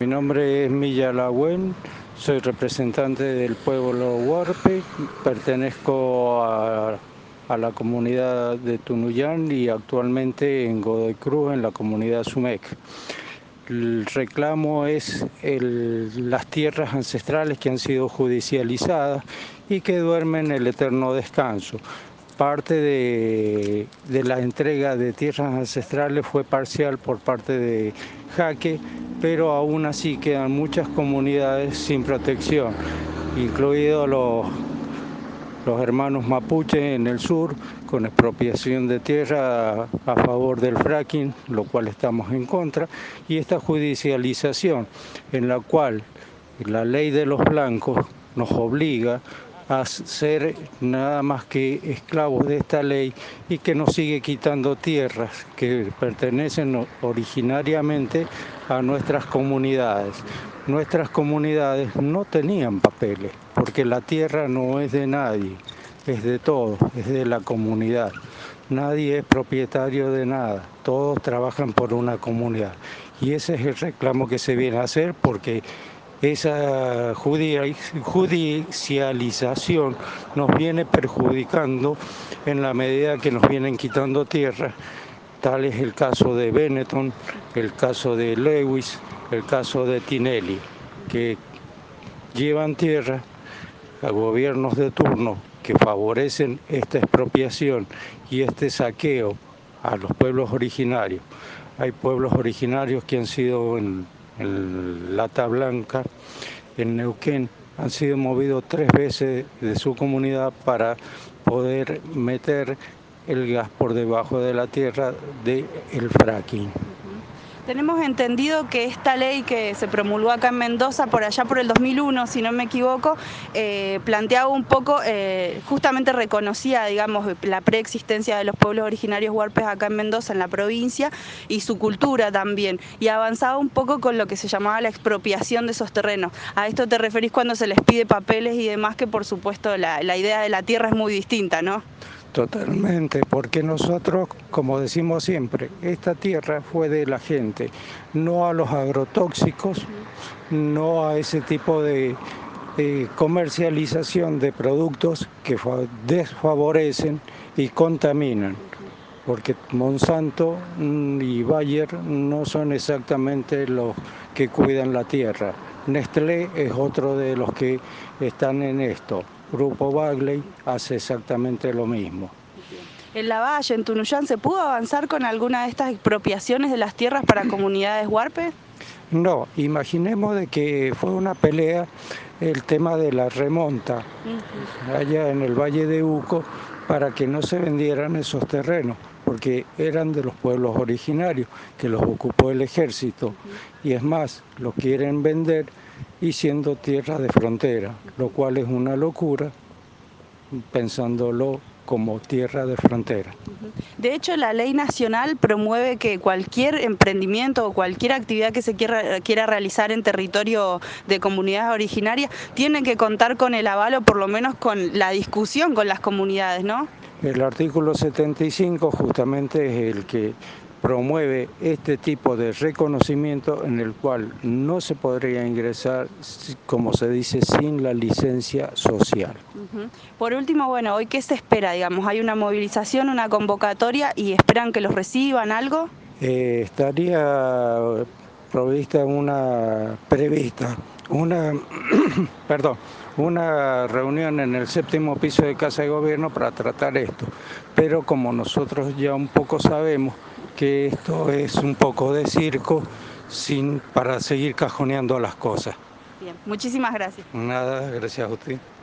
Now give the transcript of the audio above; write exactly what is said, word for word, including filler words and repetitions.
nombre es Milla Lagüen, soy representante del pueblo Huarpe, pertenezco a, a la comunidad de Tunuyán y actualmente en Godoy Cruz, en la comunidad Sumec. El reclamo es el, las tierras ancestrales que han sido judicializadas y que duermen el eterno descanso. Parte de, de la entrega de tierras ancestrales fue parcial por parte de Jaque, pero aún así quedan muchas comunidades sin protección, incluidos los, los hermanos mapuche en el sur, con expropiación de tierra a, a favor del fracking, lo cual estamos en contra, y esta judicialización en la cual la ley de los blancos nos obliga a ser nada más que esclavos de esta ley y que nos sigue quitando tierras que pertenecen originariamente a nuestras comunidades. Nuestras comunidades no tenían papeles, porque la tierra no es de nadie, es de todos, es de la comunidad. Nadie es propietario de nada, todos trabajan por una comunidad. Y ese es el reclamo que se viene a hacer, porque esa judicialización nos viene perjudicando en la medida que nos vienen quitando tierra. Tal es el caso de Benetton, el caso de Lewis, el caso de Tinelli, que llevan tierra a gobiernos de turno que favorecen esta expropiación y este saqueo a los pueblos originarios. Hay pueblos originarios que han sido en, en Lata Blanca, en Neuquén, han sido movidos tres veces de su comunidad para poder meter el gas por debajo de la tierra del fracking. Tenemos entendido que esta ley que se promulgó acá en Mendoza por allá por el dos mil uno, si no me equivoco, eh, planteaba un poco, eh, justamente reconocía, digamos, la preexistencia de los pueblos originarios huarpes acá en Mendoza, en la provincia, y su cultura también, y avanzaba un poco con lo que se llamaba la expropiación de esos terrenos. A esto te referís cuando se les pide papeles y demás, que por supuesto la, la idea de la tierra es muy distinta, ¿no? Totalmente, porque nosotros, como decimos siempre, esta tierra fue de la gente, no a los agrotóxicos, no a ese tipo de eh, comercialización de productos que desfavorecen y contaminan, porque Monsanto y Bayer no son exactamente los que cuidan la tierra. Nestlé es otro de los que están en esto. Grupo Bagley hace exactamente lo mismo. En Lavalle, en Tunuyán, ¿se pudo avanzar con alguna de estas expropiaciones de las tierras para comunidades huarpes? No, imaginemos de que fue una pelea el tema de la remonta uh-huh. allá en el Valle de Uco para que no se vendieran esos terrenos, porque eran de los pueblos originarios que los ocupó el ejército uh-huh. y es más, los quieren vender y siendo tierra de frontera, lo cual es una locura pensándolo como tierra de frontera. De hecho, la ley nacional promueve que cualquier emprendimiento o cualquier actividad que se quiera, quiera realizar en territorio de comunidades originarias tiene que contar con el aval o por lo menos con la discusión con las comunidades, ¿no? El artículo setenta y cinco justamente es el que promueve este tipo de reconocimiento en el cual no se podría ingresar, como se dice, sin la licencia social. Uh-huh. Por último, bueno, ¿hoy qué se espera? Digamos, ¿hay una movilización, una convocatoria y esperan que los reciban algo? Eh, estaría provista una prevista, una, perdón, una reunión en el séptimo piso de Casa de Gobierno para tratar esto, pero como nosotros ya un poco sabemos que esto es un poco de circo sin, para seguir cajoneando las cosas. Bien, muchísimas gracias. Nada, gracias a usted.